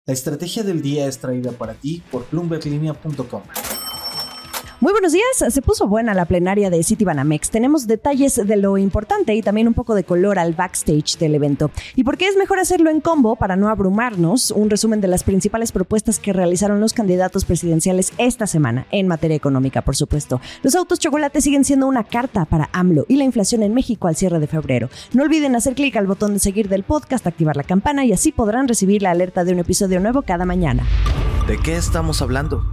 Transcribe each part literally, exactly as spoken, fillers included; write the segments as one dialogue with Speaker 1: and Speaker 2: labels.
Speaker 1: La estrategia del día es traída para ti por bloomberg linea punto com.
Speaker 2: Muy buenos días, se puso buena la plenaria de Citibanamex. Tenemos detalles de lo importante y también un poco de color al backstage del evento. ¿Y por qué es mejor hacerlo en combo para no abrumarnos? Un resumen de las principales propuestas que realizaron los candidatos presidenciales esta semana, en materia económica, por supuesto. Los autos chocolate siguen siendo una carta para AMLO y la inflación en México al cierre de febrero. No olviden hacer clic al botón de seguir del podcast, activar la campana y así podrán recibir la alerta de un episodio nuevo cada mañana.
Speaker 3: ¿De qué estamos hablando?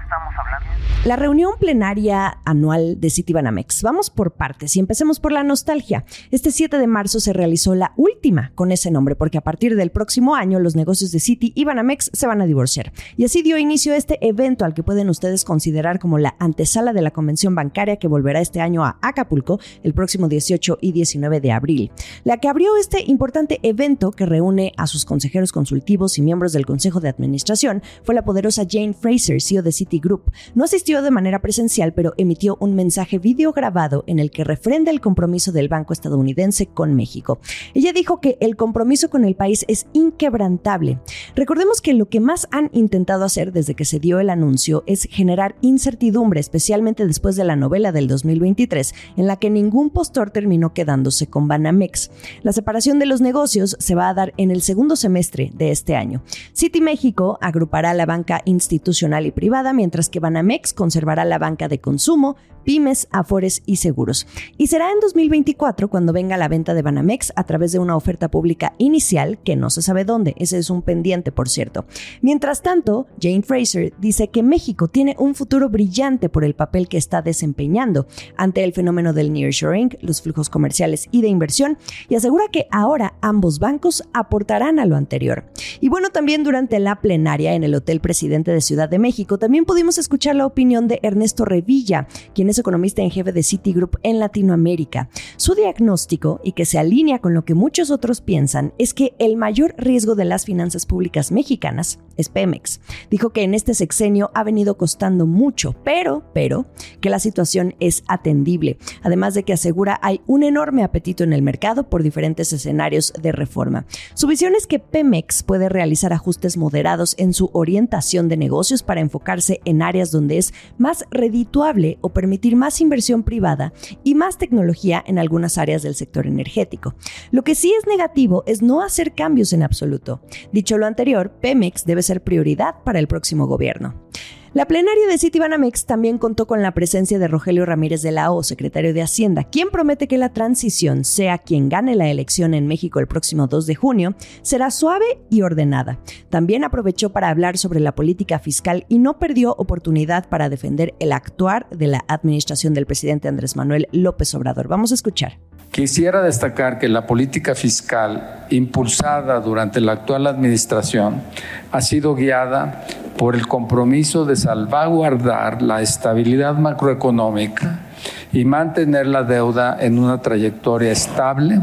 Speaker 2: La reunión plenaria anual de Citibanamex. Vamos por partes y empecemos por la nostalgia. Este siete de marzo se realizó la última con ese nombre porque a partir del próximo año los negocios de Citi y Banamex se van a divorciar. Y así dio inicio a este evento al que pueden ustedes considerar como la antesala de la convención bancaria que volverá este año a Acapulco el próximo dieciocho y diecinueve de abril. La que abrió este importante evento que reúne a sus consejeros consultivos y miembros del Consejo de Administración fue la poderosa Jane Fraser, C E O de Citigroup. No asistió de manera presencial, pero emitió un mensaje videograbado en el que refrenda el compromiso del banco estadounidense con México. Ella dijo que el compromiso con el país es inquebrantable. Recordemos que lo que más han intentado hacer desde que se dio el anuncio es generar incertidumbre, especialmente después de la novela del dos mil veintitrés, en la que ningún postor terminó quedándose con Banamex. La separación de los negocios se va a dar en el segundo semestre de este año. Citi México agrupará la banca institucional y privada, mientras que Banamex conservará la banca de consumo, pymes, afores y seguros. Y será en dos mil veinticuatro cuando venga la venta de Banamex a través de una oferta pública inicial que no se sabe dónde. Ese es un pendiente, por cierto. Mientras tanto, Jane Fraser dice que México tiene un futuro brillante por el papel que está desempeñando ante el fenómeno del nearshoring, los flujos comerciales y de inversión, y asegura que ahora ambos bancos aportarán a lo anterior. Y bueno, también durante la plenaria en el Hotel Presidente de Ciudad de México también pudimos escuchar la opinión de Ernesto Revilla, quien es economista en jefe de Citigroup en Latinoamérica. Su diagnóstico, y que se alinea con lo que muchos otros piensan, es que el mayor riesgo de las finanzas públicas mexicanas es Pemex. Dijo que en este sexenio ha venido costando mucho, pero, pero, que la situación es atendible. Además de que asegura hay un enorme apetito en el mercado por diferentes escenarios de reforma. Su visión es que Pemex puede realizar ajustes moderados en su orientación de negocios para enfocarse en áreas donde es más redituable o permitir más inversión privada y más tecnología en algunas áreas del sector energético. Lo que sí es negativo es no hacer cambios en absoluto. Dicho lo anterior, Pemex debe ser prioridad para el próximo gobierno. La plenaria de Citibanamex también contó con la presencia de Rogelio Ramírez de la O, secretario de Hacienda, quien promete que la transición, sea quien gane la elección en México el próximo dos de junio, será suave y ordenada. También aprovechó para hablar sobre la política fiscal y no perdió oportunidad para defender el actuar de la administración del presidente Andrés Manuel López Obrador. Vamos a escuchar.
Speaker 4: Quisiera destacar que la política fiscal impulsada durante la actual administración ha sido guiada por el compromiso de salvaguardar la estabilidad macroeconómica y mantener la deuda en una trayectoria estable.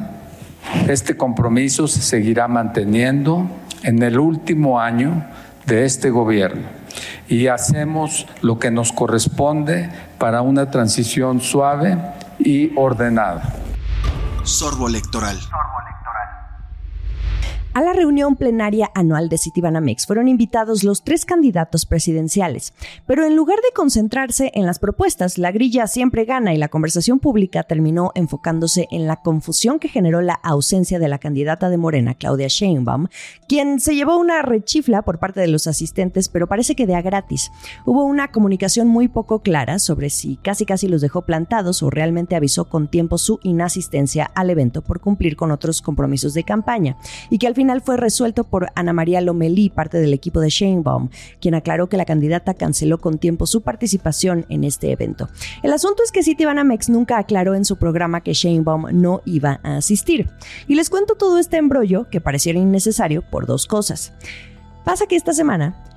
Speaker 4: Este compromiso se seguirá manteniendo en el último año de este gobierno y hacemos lo que nos corresponde para una transición suave y ordenada.
Speaker 3: Sorbo electoral.
Speaker 2: A la reunión plenaria anual de Citibanamex fueron invitados los tres candidatos presidenciales, pero en lugar de concentrarse en las propuestas, la grilla siempre gana y la conversación pública terminó enfocándose en la confusión que generó la ausencia de la candidata de Morena, Claudia Sheinbaum, quien se llevó una rechifla por parte de los asistentes, pero parece que de a gratis. Hubo una comunicación muy poco clara sobre si casi casi los dejó plantados o realmente avisó con tiempo su inasistencia al evento por cumplir con otros compromisos de campaña, y que al final fue resuelto por Ana María Lomelí, parte del equipo de Sheinbaum, quien aclaró que la candidata canceló con tiempo su participación en este evento. El asunto es que Citibanamex nunca aclaró en su programa que Sheinbaum no iba a asistir. Y les cuento todo este embrollo que pareciera innecesario por dos cosas. Pasa que esta semana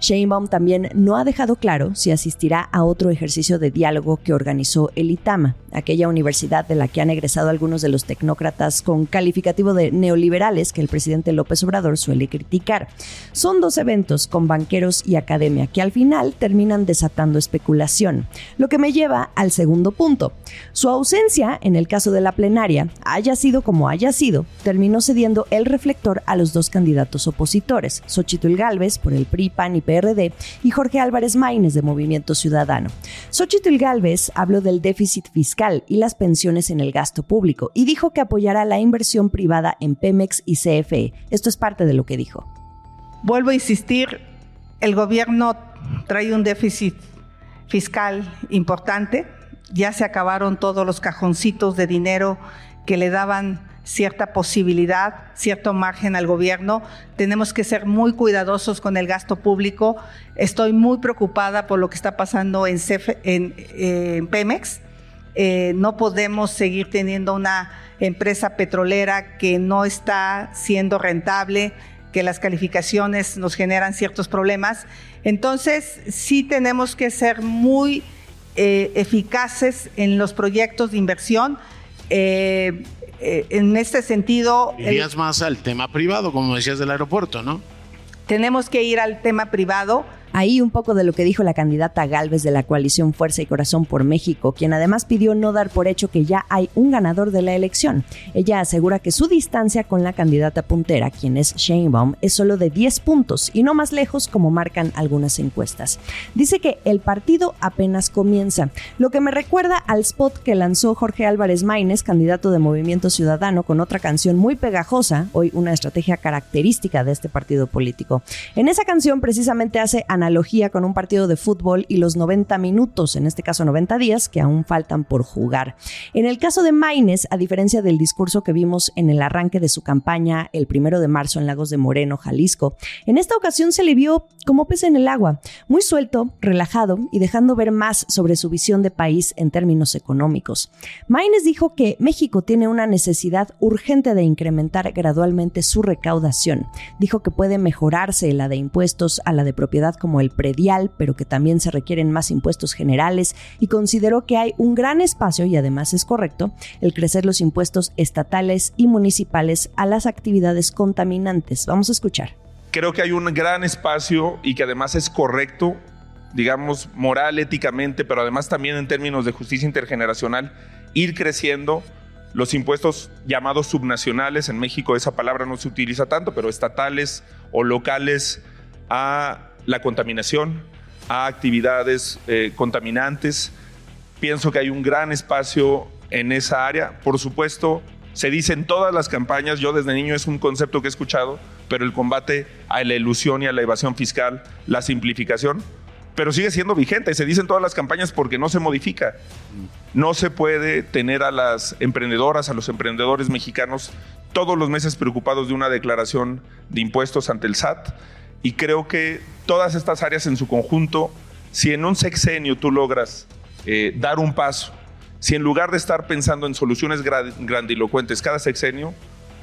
Speaker 2: Sheinbaum también no ha dejado claro si asistirá a otro ejercicio de diálogo que organizó el ITAMA, aquella universidad de la que han egresado algunos de los tecnócratas con calificativo de neoliberales que el presidente López Obrador suele criticar. Son dos eventos con banqueros y academia que al final terminan desatando especulación, lo que me lleva al segundo punto. Su ausencia, en el caso de la plenaria, haya sido como haya sido, terminó cediendo el reflector a los dos candidatos opositores, Xóchitl Gálvez por el P R I, P A N y P R D y Jorge Álvarez Maínez de Movimiento Ciudadano. Xóchitl Gálvez habló del déficit fiscal y las pensiones en el gasto público y dijo que apoyará la inversión privada en Pemex y C F E. Esto es parte de lo que dijo.
Speaker 5: Vuelvo a insistir, el gobierno trae un déficit fiscal importante. Ya se acabaron todos los cajoncitos de dinero que le daban cierta posibilidad, cierto margen al gobierno. Tenemos que ser muy cuidadosos con el gasto público. Estoy muy preocupada por lo que está pasando en, C F, en, eh, en Pemex. Eh, no podemos seguir teniendo una empresa petrolera que no está siendo rentable, que las calificaciones nos generan ciertos problemas. Entonces, sí tenemos que ser muy eh, eficaces en los proyectos de inversión. Eh, eh, en este sentido...
Speaker 6: Irías el, más al tema privado, como decías del aeropuerto, ¿no?
Speaker 5: Tenemos que ir al tema privado.
Speaker 2: Ahí un poco de lo que dijo la candidata Gálvez de la coalición Fuerza y Corazón por México, quien además pidió no dar por hecho que ya hay un ganador de la elección. Ella asegura que su distancia con la candidata puntera, quien es Sheinbaum, es solo de diez puntos y no más lejos como marcan algunas encuestas. Dice que el partido apenas comienza, lo que me recuerda al spot que lanzó Jorge Álvarez Maínez, candidato de Movimiento Ciudadano, con otra canción muy pegajosa, hoy una estrategia característica de este partido político. En esa canción precisamente hace analogía con un partido de fútbol y los noventa minutos, en este caso noventa días, que aún faltan por jugar. En el caso de Maínez, a diferencia del discurso que vimos en el arranque de su campaña el primero de marzo en Lagos de Moreno, Jalisco, en esta ocasión se le vio como pez en el agua, muy suelto, relajado y dejando ver más sobre su visión de país en términos económicos. Maínez dijo que México tiene una necesidad urgente de incrementar gradualmente su recaudación. Dijo que puede mejorarse la de impuestos a la de propiedad como el predial, pero que también se requieren más impuestos generales, y consideró que hay un gran espacio, y además es correcto, el crecer los impuestos estatales y municipales a las actividades contaminantes. Vamos a escuchar.
Speaker 7: Creo que hay un gran espacio y que además es correcto, digamos, moral, éticamente, pero además también en términos de justicia intergeneracional, ir creciendo los impuestos llamados subnacionales. En México esa palabra no se utiliza tanto, pero estatales o locales, a la contaminación, a actividades eh, contaminantes. Pienso que hay un gran espacio en esa área. Por supuesto, se dice en todas las campañas, yo desde niño es un concepto que he escuchado, pero el combate a la elusión y a la evasión fiscal, la simplificación, pero sigue siendo vigente. Se dice en todas las campañas porque no se modifica. No se puede tener a las emprendedoras, a los emprendedores mexicanos todos los meses preocupados de una declaración de impuestos ante el S A T. Y creo que todas estas áreas en su conjunto, si en un sexenio tú logras eh, dar un paso, si en lugar de estar pensando en soluciones grandilocuentes cada sexenio,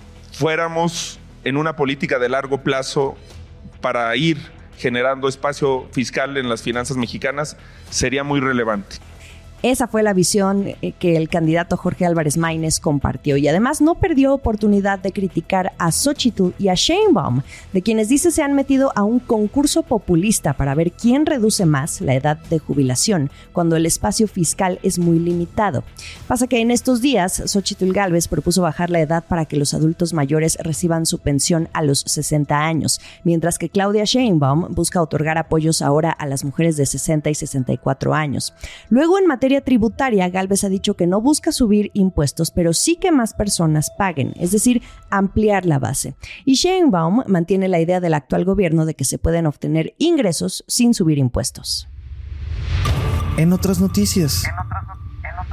Speaker 7: fuéramos en una política de largo plazo para ir generando espacio fiscal en las finanzas mexicanas, sería muy relevante.
Speaker 2: Esa fue la visión que el candidato Jorge Álvarez Maínez compartió, y además no perdió oportunidad de criticar a Xóchitl y a Sheinbaum, de quienes dice se han metido a un concurso populista para ver quién reduce más la edad de jubilación, cuando el espacio fiscal es muy limitado. Pasa que en estos días Xóchitl Gálvez propuso bajar la edad para que los adultos mayores reciban su pensión a los sesenta años, mientras que Claudia Sheinbaum busca otorgar apoyos ahora a las mujeres de sesenta y sesenta y cuatro años. Luego, en materia tributaria, Gálvez ha dicho que no busca subir impuestos, pero sí que más personas paguen, es decir, ampliar la base. Y Sheinbaum mantiene la idea del actual gobierno de que se pueden obtener ingresos sin subir impuestos.
Speaker 3: En otras noticias.
Speaker 8: En otras, en otras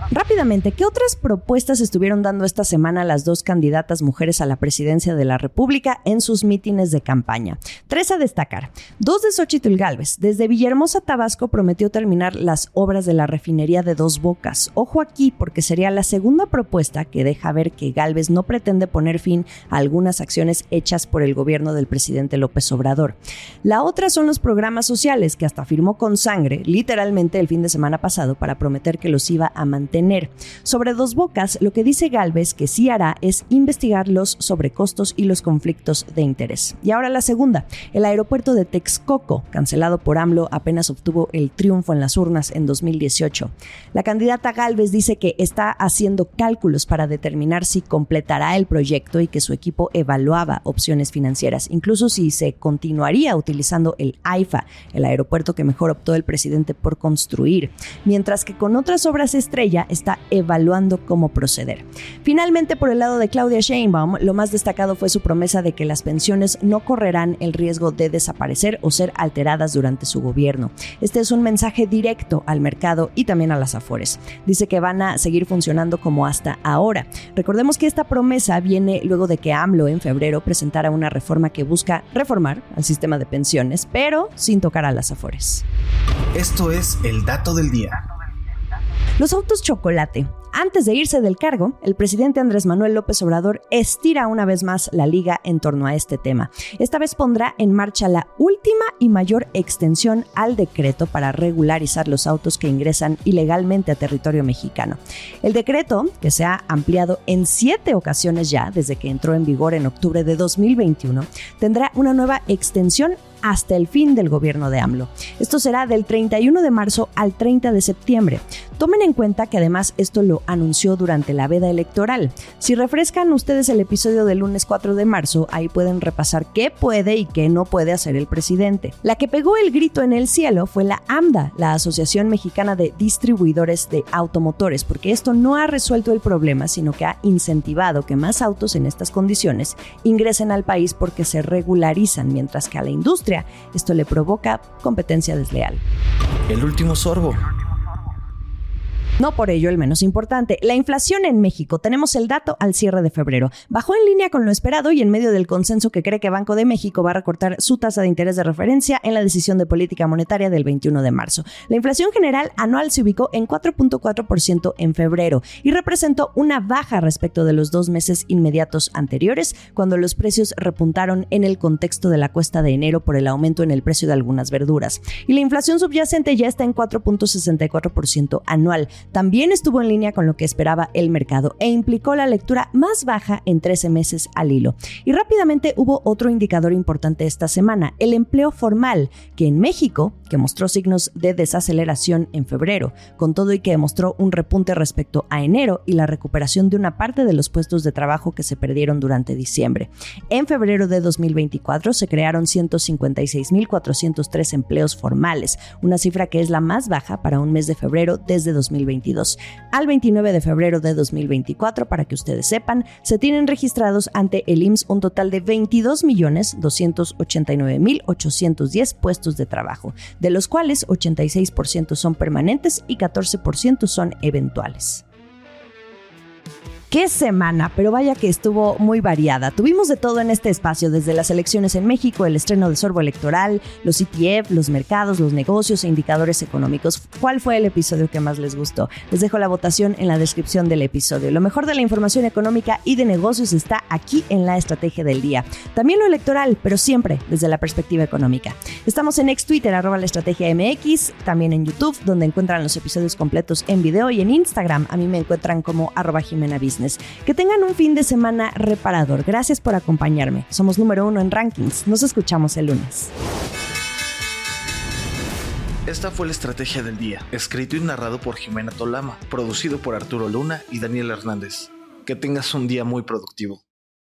Speaker 2: Rápidamente, ¿qué otras propuestas estuvieron dando esta semana las dos candidatas mujeres a la presidencia de la República en sus mítines de campaña? Tres a destacar. Dos de Xóchitl Gálvez. Desde Villahermosa, Tabasco, prometió terminar las obras de la refinería de Dos Bocas. Ojo aquí, porque sería la segunda propuesta que deja ver que Gálvez no pretende poner fin a algunas acciones hechas por el gobierno del presidente López Obrador. La otra son los programas sociales, que hasta firmó con sangre, literalmente el fin de semana pasado, para prometer que los iba a mantener. Sobre Dos Bocas, lo que dice Gálvez que sí hará es investigar los sobrecostos y los conflictos de interés. Y ahora la segunda, el aeropuerto de Texcoco, cancelado por AMLO, apenas obtuvo el triunfo en las urnas en dos mil dieciocho. La candidata Gálvez dice que está haciendo cálculos para determinar si completará el proyecto y que su equipo evaluaba opciones financieras, incluso si se continuaría utilizando el AIFA, el aeropuerto que mejor optó el presidente por construir, mientras que con otras obras estrella está evaluando cómo proceder. Finalmente, por el lado de Claudia Sheinbaum, lo más destacado fue su promesa de que las pensiones no correrán el riesgo de desaparecer o ser alteradas durante su gobierno. Este es un mensaje directo al mercado y también a las Afores. Dice que van a seguir funcionando como hasta ahora. Recordemos que esta promesa viene luego de que AMLO en febrero presentara una reforma que busca reformar al sistema de pensiones, pero sin tocar a las Afores.
Speaker 3: Esto es el dato del día.
Speaker 2: Los autos chocolate. Antes de irse del cargo, el presidente Andrés Manuel López Obrador estira una vez más la liga en torno a este tema. Esta vez pondrá en marcha la última y mayor extensión al decreto para regularizar los autos que ingresan ilegalmente a territorio mexicano. El decreto, que se ha ampliado en siete ocasiones ya desde que entró en vigor en octubre de dos mil veintiuno, tendrá una nueva extensión hasta el fin del gobierno de AMLO. Esto será del treinta y uno de marzo al treinta de septiembre. Tomen en cuenta que además esto lo anunció durante la veda electoral. Si refrescan ustedes el episodio del lunes cuatro de marzo, ahí pueden repasar qué puede y qué no puede hacer el presidente. La que pegó el grito en el cielo fue la AMDA, la Asociación Mexicana de Distribuidores de Automotores, porque esto no ha resuelto el problema, sino que ha incentivado que más autos en estas condiciones ingresen al país porque se regularizan, mientras que a la industria esto le provoca competencia desleal.
Speaker 3: El último sorbo.
Speaker 2: No por ello el menos importante, la inflación en México. Tenemos el dato al cierre de febrero. Bajó en línea con lo esperado y en medio del consenso que cree que Banco de México va a recortar su tasa de interés de referencia en la decisión de política monetaria del veintiuno de marzo. La inflación general anual se ubicó en cuatro punto cuatro por ciento en febrero y representó una baja respecto de los dos meses inmediatos anteriores, cuando los precios repuntaron en el contexto de la cuesta de enero por el aumento en el precio de algunas verduras. Y la inflación subyacente ya está en cuatro punto sesenta y cuatro por ciento anual. También estuvo en línea con lo que esperaba el mercado e implicó la lectura más baja en trece meses al hilo. Y rápidamente hubo otro indicador importante esta semana, el empleo formal, que en México, que mostró signos de desaceleración en febrero, con todo y que mostró un repunte respecto a enero y la recuperación de una parte de los puestos de trabajo que se perdieron durante diciembre. En febrero de dos mil veinticuatro se crearon ciento cincuenta y seis mil cuatrocientos tres empleos formales, una cifra que es la más baja para un mes de febrero desde dos mil veintidós. Al veintinueve de febrero de dos mil veinticuatro, para que ustedes sepan, se tienen registrados ante el I M S S un total de veintidós millones doscientos ochenta y nueve mil ochocientos diez puestos de trabajo, de los cuales ochenta y seis por ciento son permanentes y catorce por ciento son eventuales. ¡Qué semana! Pero vaya que estuvo muy variada. Tuvimos de todo en este espacio, desde las elecciones en México, el estreno del sorbo electoral, los E T F, los mercados, los negocios e indicadores económicos. ¿Cuál fue el episodio que más les gustó? Les dejo la votación en la descripción del episodio. Lo mejor de la información económica y de negocios está aquí en la estrategia del día. También lo electoral, pero siempre desde la perspectiva económica. Estamos en ex Twitter, arroba la estrategia M X, también en YouTube, donde encuentran los episodios completos en video, y en Instagram a mí me encuentran como arroba Jimena Business. Que tengan un fin de semana reparador. Gracias por acompañarme. Somos número uno en rankings. Nos escuchamos el lunes.
Speaker 3: Esta fue la estrategia del día, escrito y narrado por Jimena Tolama, producido por Arturo Luna y Daniel Hernández. Que tengas un día muy productivo.